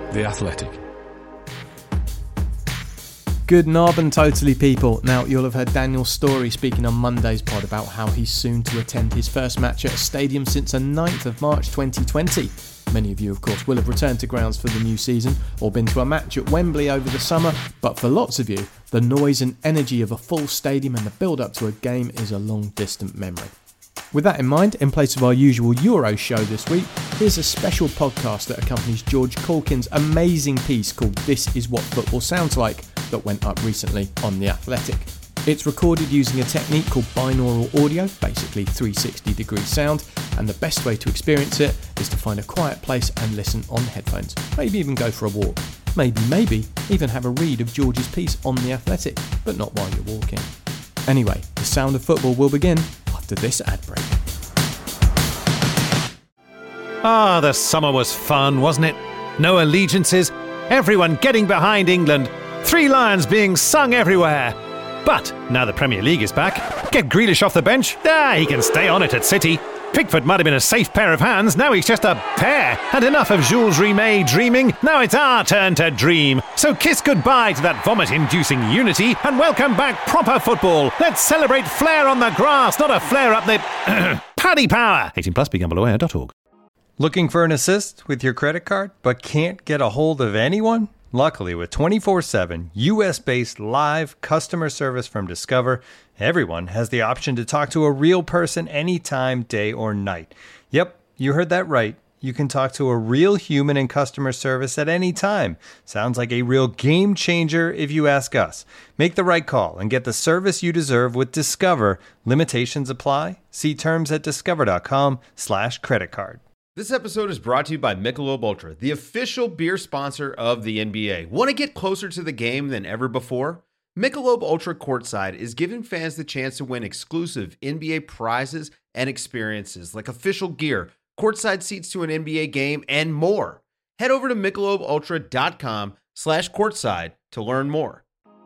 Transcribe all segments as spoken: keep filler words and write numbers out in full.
The Athletic. Good knob and totally people. Now, you'll have heard Daniel Storey speaking on Monday's pod about how he's soon to attend his first match at a stadium since the ninth of March twenty twenty. Many of you, of course, will have returned to grounds for the new season or been to a match at Wembley over the summer, but for lots of you, the noise and energy of a full stadium and the build-up to a game is a long-distant memory. With that in mind, in place of our usual Euro show this week, here's a special podcast that accompanies George Caulkin's amazing piece called This Is What Football Sounds Like that went up recently on The Athletic. It's recorded using a technique called binaural audio, basically three hundred sixty degree sound, and the best way to experience it is to find a quiet place and listen on headphones. Maybe even go for a walk. Maybe, maybe even have a read of George's piece on The Athletic, but not while you're walking. Anyway, the sound of football will begin after this ad break. Ah, the summer was fun, wasn't it? No allegiances, everyone getting behind England, Three Lions being sung everywhere. But now the Premier League is back, get Grealish off the bench, ah, he can stay on it at City. Pickford might have been a safe pair of hands, now he's just a pair. And enough of Jules Rimet dreaming, now it's our turn to dream. So kiss goodbye to that vomit-inducing unity and welcome back proper football. Let's celebrate flair on the grass, not a flare up the Paddy Power. eighteen plus, be gamble aware dot org. Looking for an assist with your credit card but can't get a hold of anyone? Luckily, with twenty-four seven U S-based live customer service from Discover, everyone has the option to talk to a real person anytime, day or night. Yep, you heard that right. You can talk to a real human in customer service at any time. Sounds like a real game changer if you ask us. Make the right call and get the service you deserve with Discover. Limitations apply. See terms at discover.com slash credit card. This episode is brought to you by Michelob Ultra, the official beer sponsor of the N B A. Want to get closer to the game than ever before? Michelob Ultra Courtside is giving fans the chance to win exclusive N B A prizes and experiences like official gear, courtside seats to an N B A game, and more. Head over to michelobultra.com slash courtside to learn more.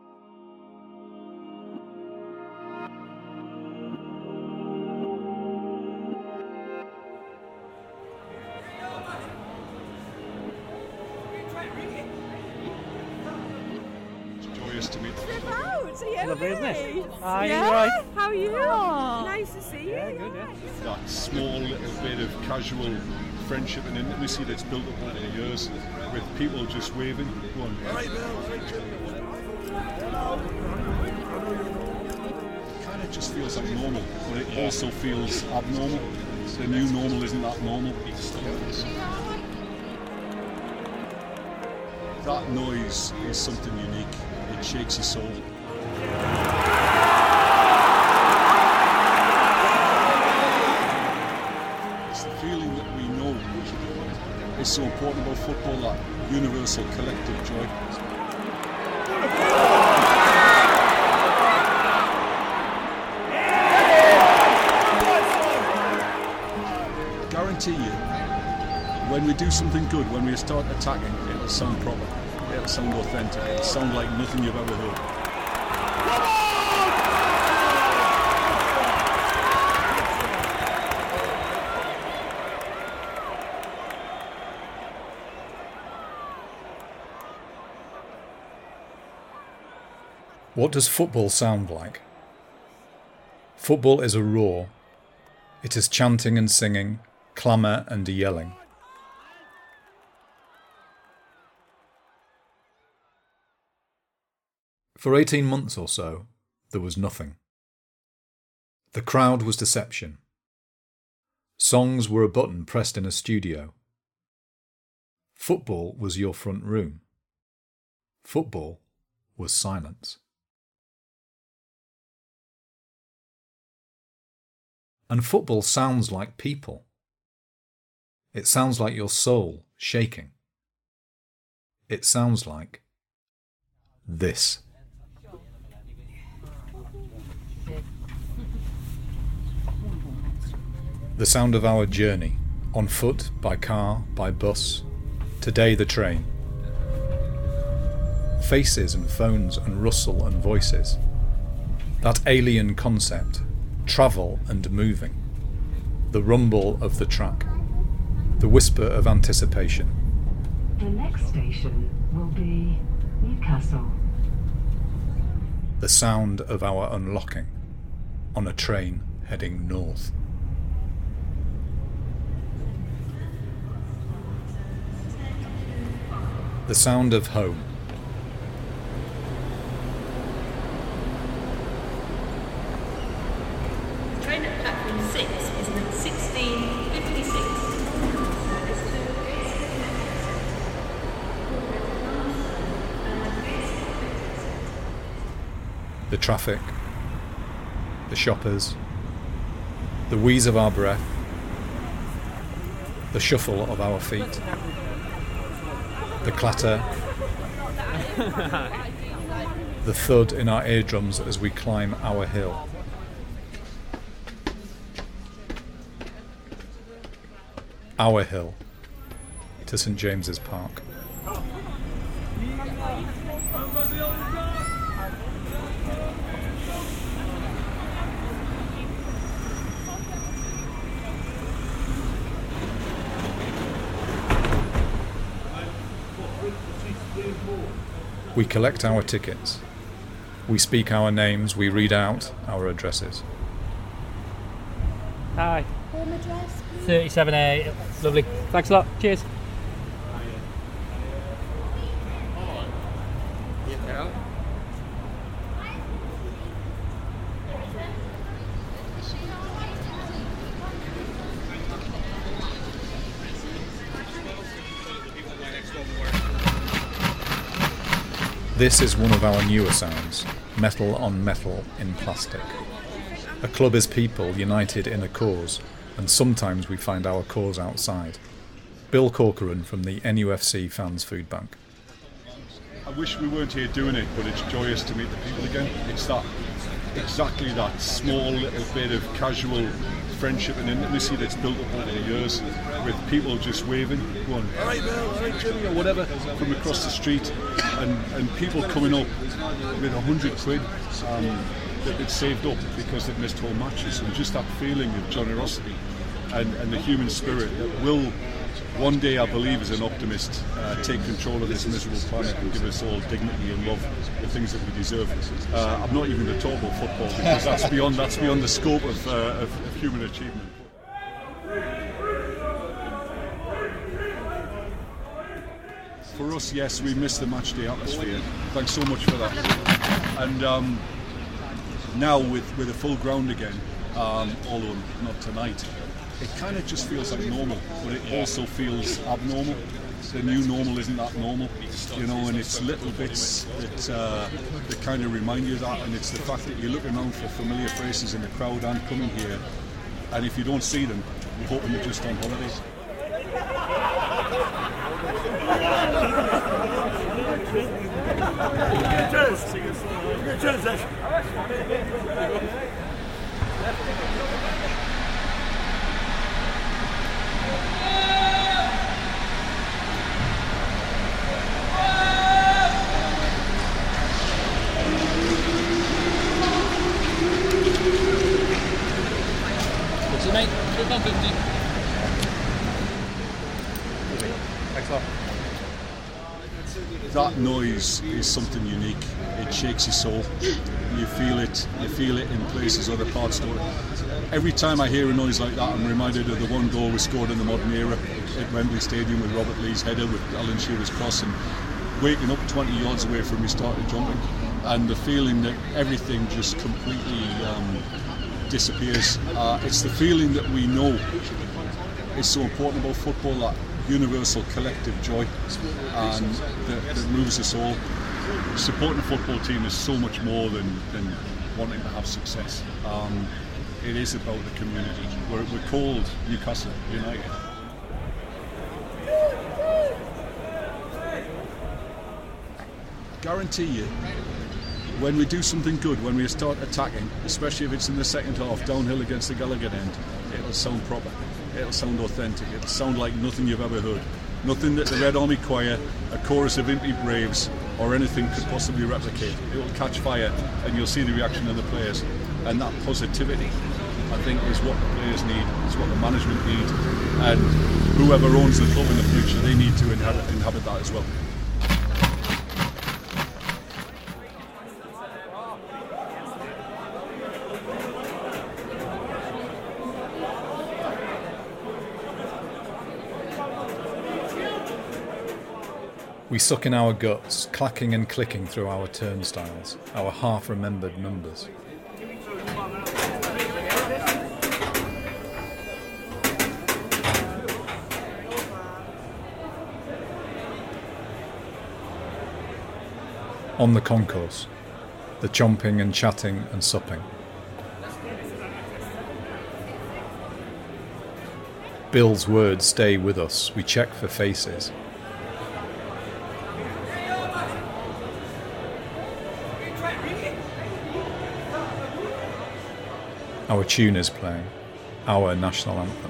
Lovely, isn't it? Are yeah? you right? How are you? Oh. Nice to see you. Yeah, good, yeah. That small little bit of casual friendship and intimacy that's built up over the years with people just waving. Go on. It kind of just feels like normal, but it also feels abnormal. The new normal isn't that normal. That noise is something unique. It shakes your soul. It's the feeling that we know is so important about football, that universal collective joy. I guarantee you, when we do something good, when we start attacking, it'll sound proper, it'll sound authentic, it'll sound like nothing you've ever heard. What does football sound like? Football is a roar. It is chanting and singing, clamour and yelling. For eighteen months or so, there was nothing. The crowd was deception. Songs were a button pressed in a studio. Football was your front room. Football was silence. And football sounds like people. It sounds like your soul shaking. It sounds like this. The sound of our journey, on foot, by car, by bus, today the train. Faces and phones and rustle and voices. That alien concept, travel and moving. The rumble of the track. The whisper of anticipation. The next station will be Newcastle. The sound of our unlocking on a train heading north. The sound of home. Train at platform six is at sixteen fifty-six. The traffic, the shoppers, the wheeze of our breath, the shuffle of our feet, the clatter, the thud in our eardrums as we climb our hill. Our hill to St James's Park. We collect our tickets. We speak our names. We read out our addresses. Hi. Home address, please. thirty-seven A. Lovely. Thanks a lot. Cheers. This is one of our newer sounds, metal on metal in plastic. A club is people united in a cause, and sometimes we find our cause outside. Bill Corcoran from the N U F C Fans Food Bank. I wish we weren't here doing it, but it's joyous to meet the people again. It's that, exactly that small little bit of casual friendship and intimacy that's built up over the years, with people just waving, going, all right Bill, all right Jimmy, or whatever, from across the street, and, and people coming up with a hundred quid um, that they'd saved up because they'd missed whole matches, and just that feeling of generosity and, and the human spirit that will one day, I believe, as an optimist, uh, take control of this miserable planet and give us all dignity and love, the things that we deserve. Uh, I'm not even going to talk about football because that's beyond that's beyond the scope of, uh, of, of human achievement. For us, yes, we missed the match day atmosphere. Thanks so much for that. And um, now with with a full ground again, um, although not tonight, it kind of just feels like normal, but it also feels abnormal. The new normal isn't that normal, you know, and it's little bits that uh, that kind of remind you of that, and it's the fact that you're looking around for familiar faces in the crowd and coming here, and if you don't see them, you're hoping they're just on holidays. What's it, mate? two pounds fifty. Thanks a lot. That noise is something unique. It shakes your soul. You feel it. You feel it in places other parts don't. Every time I hear a noise like that, I'm reminded of the one goal we scored in the modern era at Wembley Stadium with Robert Lee's header with Alan Shearer's cross, and waking up twenty yards away from me started jumping, and the feeling that everything just completely um, disappears. Uh, it's the feeling that we know is so important about football, that universal collective joy, and that, that moves us all. Supporting a football team is so much more than, than wanting to have success. Um, it is about the community. We're, we're called Newcastle United. Guarantee you, when we do something good, when we start attacking, especially if it's in the second half, downhill against the Gallagher end, it'll sound proper. It'll sound authentic. It'll sound like nothing you've ever heard. Nothing that the Red Army Choir, a chorus of Impey Braves, or anything could possibly replicate. It will catch fire, and you'll see the reaction of the players. And that positivity, I think, is what the players need. It's what the management need, and whoever owns the club in the future, they need to inhabit, inhabit that as well. We suck in our guts, clacking and clicking through our turnstiles, our half-remembered numbers. On the concourse, the chomping and chatting and supping. Bill's words stay with us, we check for faces. Our tune is playing, our national anthem.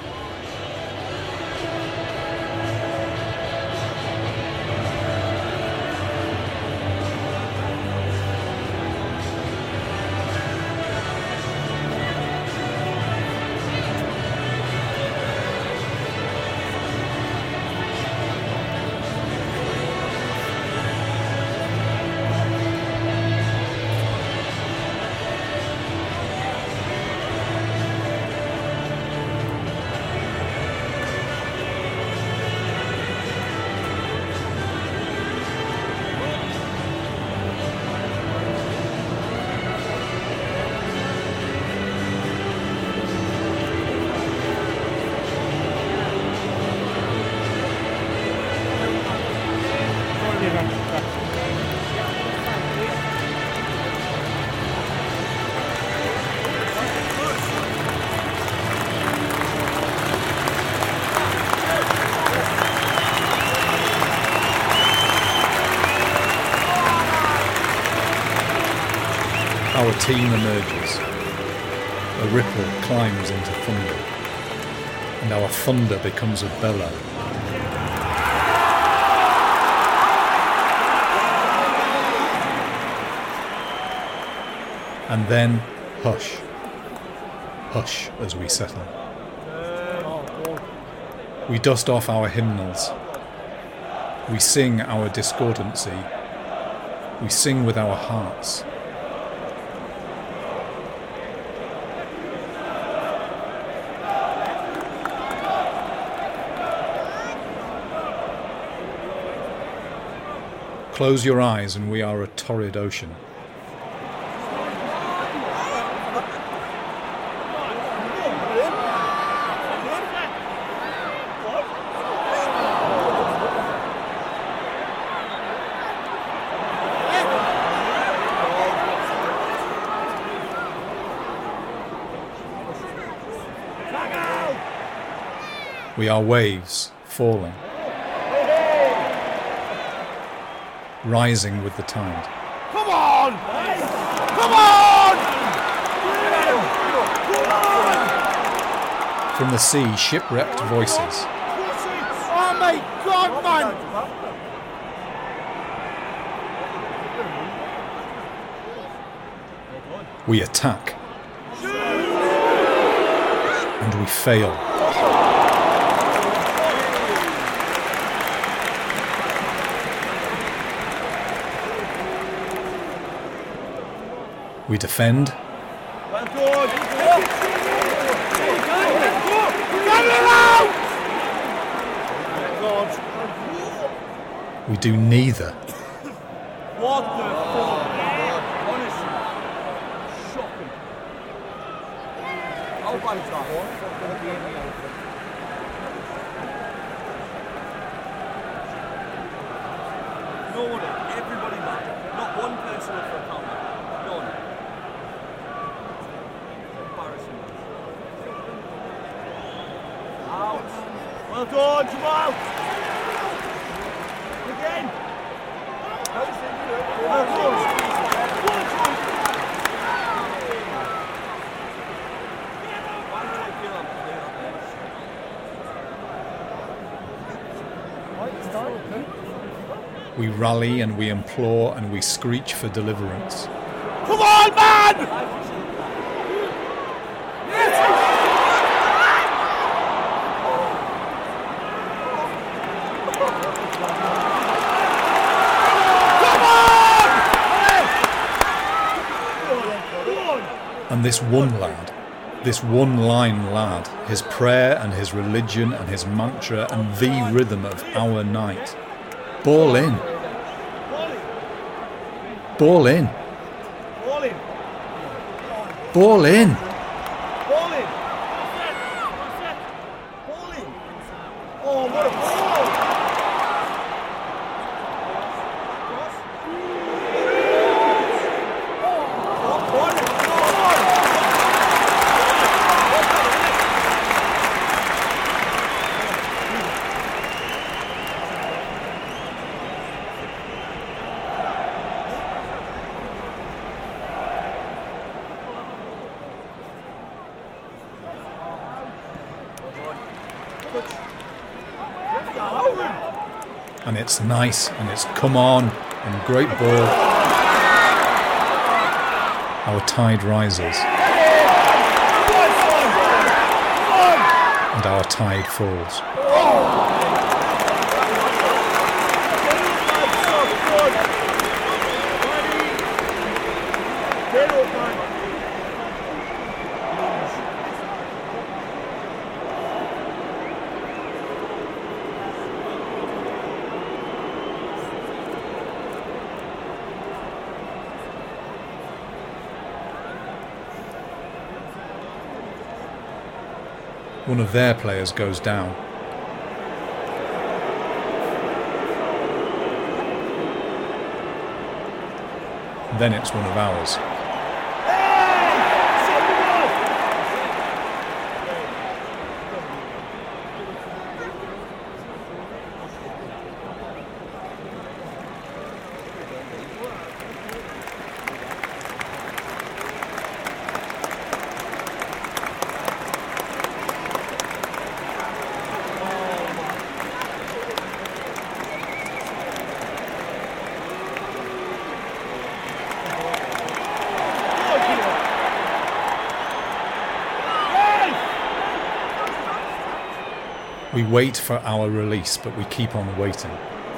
Our team emerges. A ripple climbs into thunder, and our thunder becomes a bellow. And then, hush. Hush as we settle. We dust off our hymnals. We sing our discordancy. We sing with our hearts. Close your eyes and we are a torrid ocean. We are waves falling, rising with the tide. Come on! Come on! From the sea, shipwrecked voices. Oh my God, man! We attack. And we fail. We defend. Well done. Get it out! We do neither. What the fuck? Honestly, shocking. How bad is that? No one, everybody mad. Not one person up for a counter. None. Out. Well done, Jamal. Again. Well done. We rally and we implore and we screech for deliverance. Come on, man! And this one lad, this one-line lad, his prayer and his religion and his mantra and the rhythm of our night. Ball in. Ball in. Ball in. Oh, what a ball! And it's nice, and it's come on, and great ball. Our tide rises. And our tide falls. One of their players goes down. Then it's one of ours. We wait for our release, but we keep on waiting.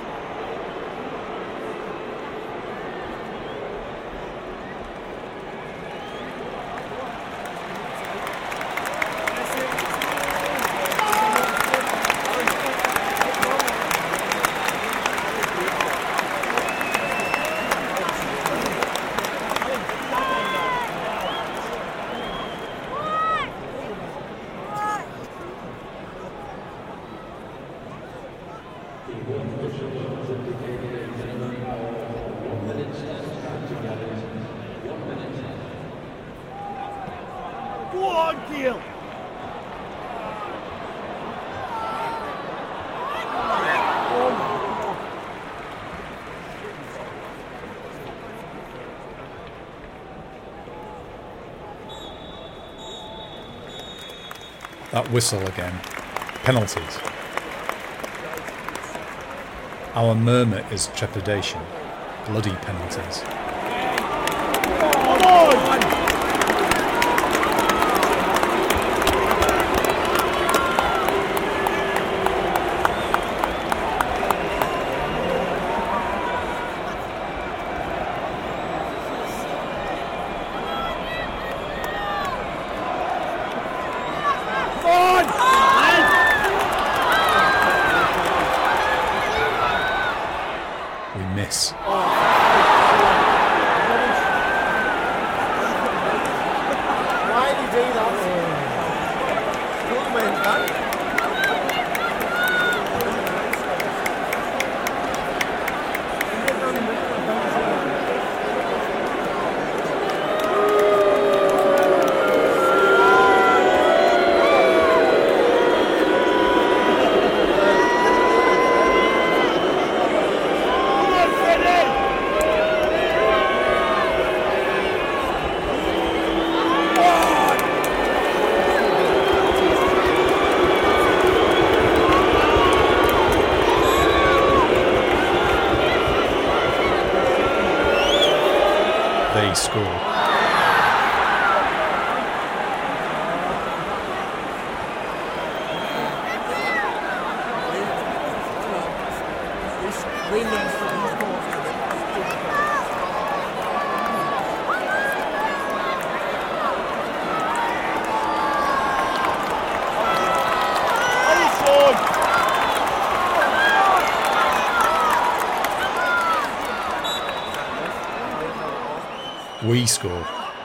Go on, Gil! That whistle again. Penalties. Our murmur is trepidation. Bloody penalties. Come on! We miss. Why did he do that? Good man, man. They score. We score.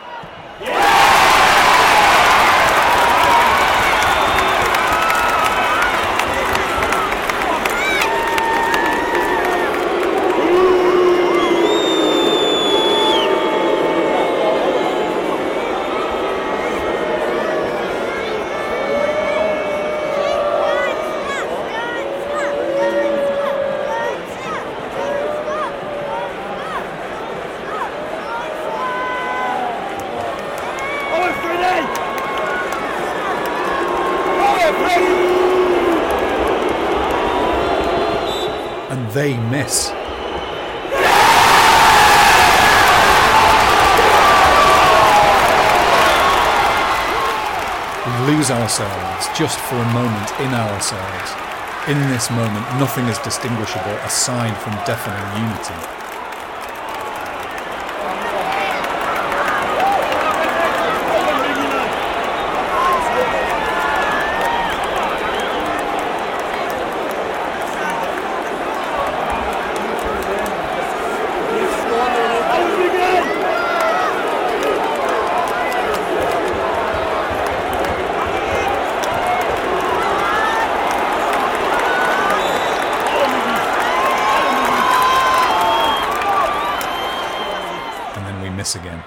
And they miss. We lose ourselves just for a moment in ourselves. In this moment, nothing is distinguishable aside from deafening unity. Miss again.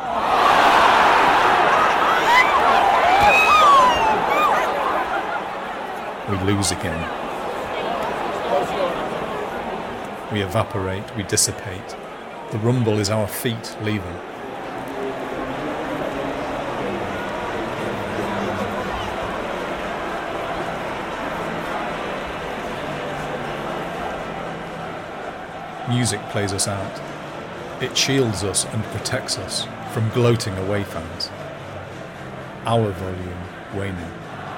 We lose again. We evaporate, we dissipate. The rumble is our feet leaving. Music plays us out. It shields us and protects us from gloating away fans. Our volume waning.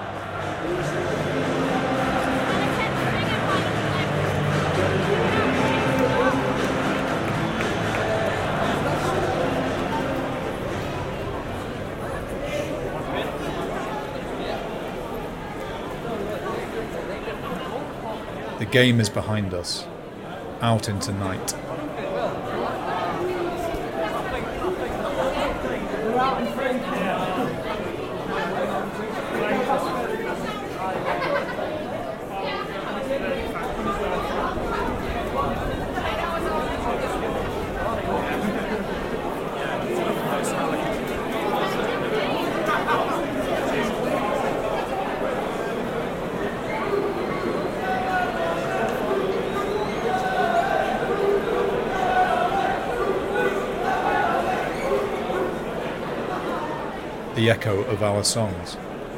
The game is behind us, out into night. The echo of our songs.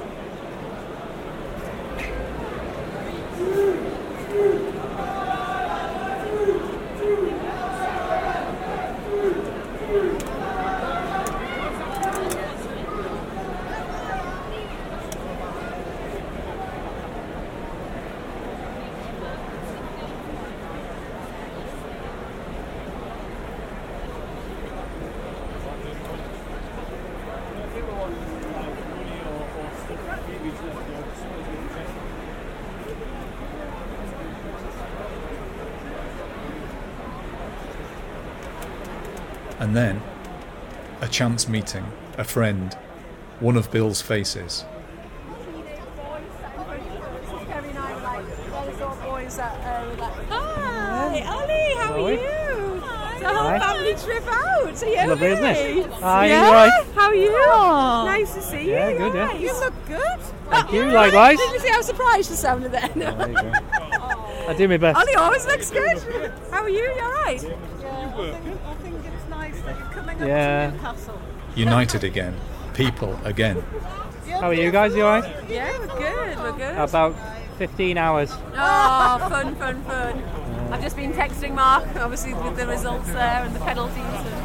And then, a chance meeting, a friend, one of Bill's faces. Hi, Ollie, how are you? It's a whole family trip out. Are you Lovely, isn't okay? it? Hi, yeah? you right? How are you? Aww. Nice to see you. Yeah, You're good, yeah. right. You look good. Thank Oh, you, you're likewise. Right. Did you see how surprised you sounded then? There you go. I do my best. Ollie always looks good. How are you? You alright? Yeah, I think, I think it's nice that you're coming Yeah. up to Newcastle. United again. People again. How are you guys? You alright? Yeah, we're good. We're good. About fifteen hours. Oh, fun, fun, fun. I've just been texting Mark, obviously, with the results there and the penalties. And,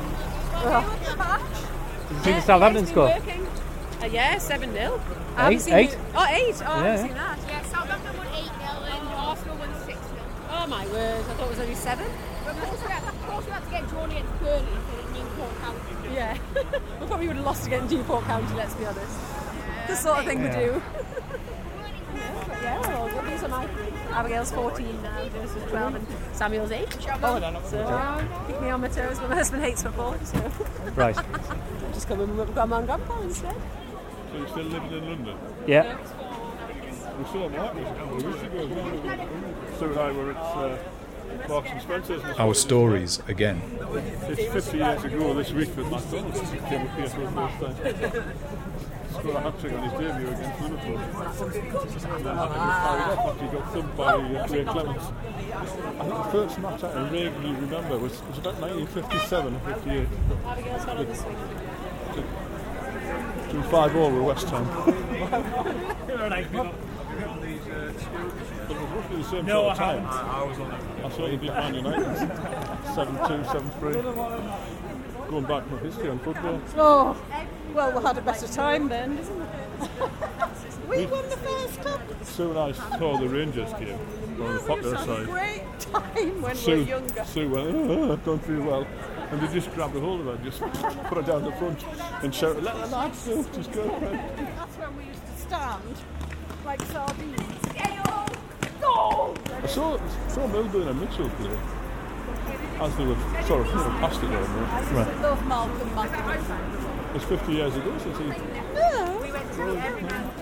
oh. Did you see the Southampton score? Uh, yeah, seven nil. Eight? Eight? You. Oh, eight. Oh, I Yeah. haven't seen that. Yeah, Southampton won eight nil and Arsenal won six nil. Oh, my word. I thought it was only seven. But of course we had, of course we had to get drawn against Burnley for the Newport County. Yeah. We probably would have lost against Newport County, let's be honest. Yeah. The sort of thing Yeah. we do. Yeah, but yeah, we're all good. These are my Abigail's fourteen now, Joseph's twelve, and Samuel's eight. Oh, I don't know. So keep me on my toes, but my husband hates football, so... Right. Just come in with Grandma and Grandpa instead. So you're still living in London? Yeah. We saw Mark a couple of weeks ago. Sue and I were at uh, Marks and Spencer's. Our stories again. It's fifty years ago this week that McDonald's came up here for the first time. Scored a hat-trick on his debut against Liverpool. And then he was carried off after he got thumped by uh, Ray Clements. I think the first match I vaguely remember was, was about nineteen fifty-seven or fifty-eight. Abigail's got it this week. Drew five all with West Ham. But it was roughly the same No, sort of time. I, I was on it. I saw them beat Man United seven two, seven three. Going back from history on football. Oh, well, we had a better time then, didn't we? We won the first cup. Sue and I saw the Rangers game on the popular It was a side. great time when Sue, we were younger. Sue went, oh, I don't feel well. And they just grabbed a hold of her, just put her down the front and shouted, let the lads go, just go. That's when we used to stand like sardines. Goal! I saw, saw Milburn and Mitchell play as they were sort of you know, past it almost. I right. love Malcolm Malcolm. It's fifty years ago since he... No. We went to every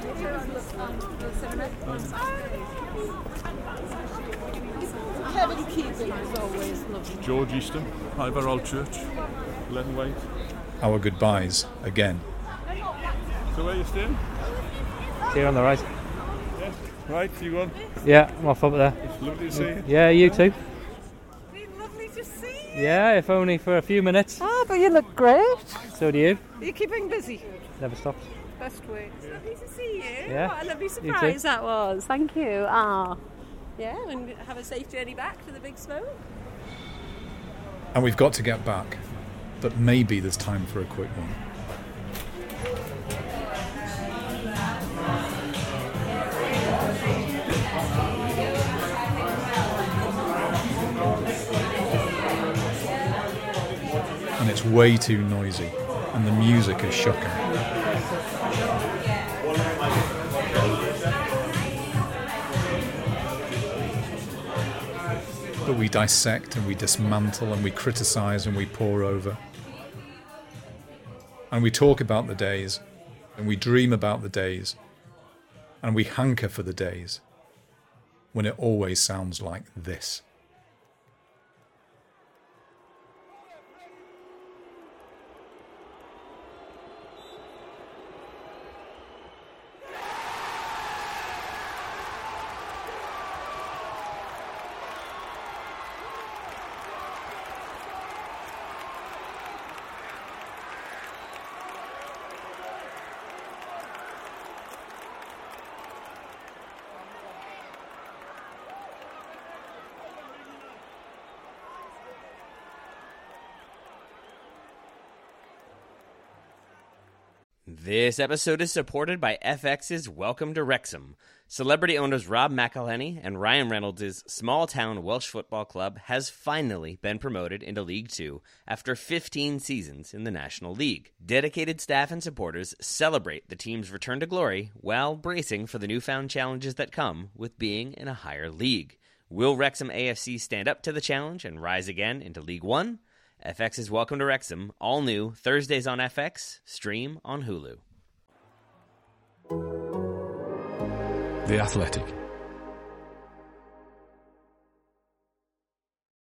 Kevin Keegan was always lovely. George Easton, Ivor Old Church, Len White. Our goodbyes again. So where are you staying? Here on the right. Yes. Right, you going? Yeah, I'm off up there. It's lovely to see you. Yeah, you too. It's been lovely to see you. Yeah, if only for a few minutes. Ah, but you look great. So do you. Are you keeping busy? Never stops. Best way. It's lovely to see you. Yeah. What a lovely You too. surprise that was. Thank you. Ah. Yeah, and have a safe journey back to the Big Smoke. And we've got to get back, but maybe there's time for a quick one. And it's way too noisy, and the music is shocking. But we dissect and we dismantle and we criticise and we pour over. And we talk about the days, and we dream about the days, and we hanker for the days when it always sounds like this. This episode is supported by F X's Welcome to Wrexham. Celebrity owners Rob McElhenney and Ryan Reynolds' small-town Welsh football club has finally been promoted into League Two after fifteen seasons in the National League. Dedicated staff and supporters celebrate the team's return to glory while bracing for the newfound challenges that come with being in a higher league. Will Wrexham A F C stand up to the challenge and rise again into League One? F X's Welcome to Wrexham, all new, Thursdays on F X, stream on Hulu. The Athletic.